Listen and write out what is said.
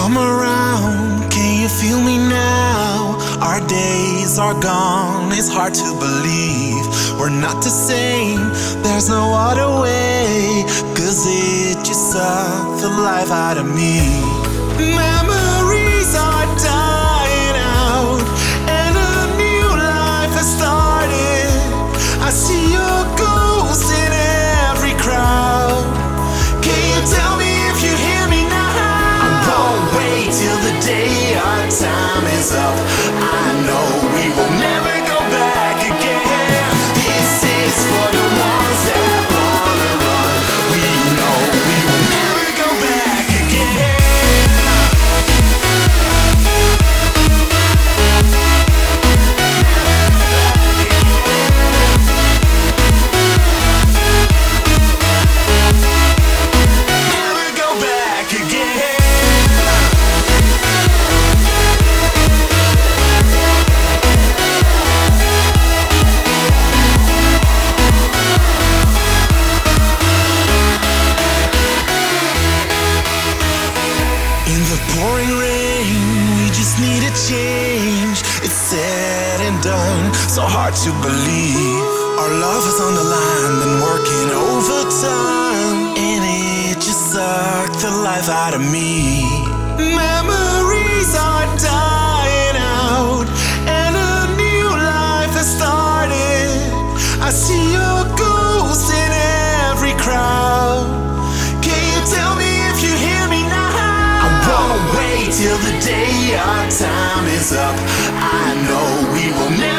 Come around, can you feel me now? Our days are gone, it's hard to believe we're not the same, there's no other way, 'cause it just sucked the life out of me. Memories are dying out, and a new life has started. I see your ghost in every crowd. Can you tell me if you hear me now? I won't wait till the day our time is up. I know we will never go back again. This is for the ones that wanna run. We know we will never go back again. Never go back again. In the pouring rain, we just need a change. It's said and done, so hard to believe. Our love is on the line, been working overtime, and it just sucked the life out of me. Memories are dying out, and a new life has started. I see your ghost in every crowd. Can you tell me if you hear me now? I won't wait till the day our time is up. I know we will never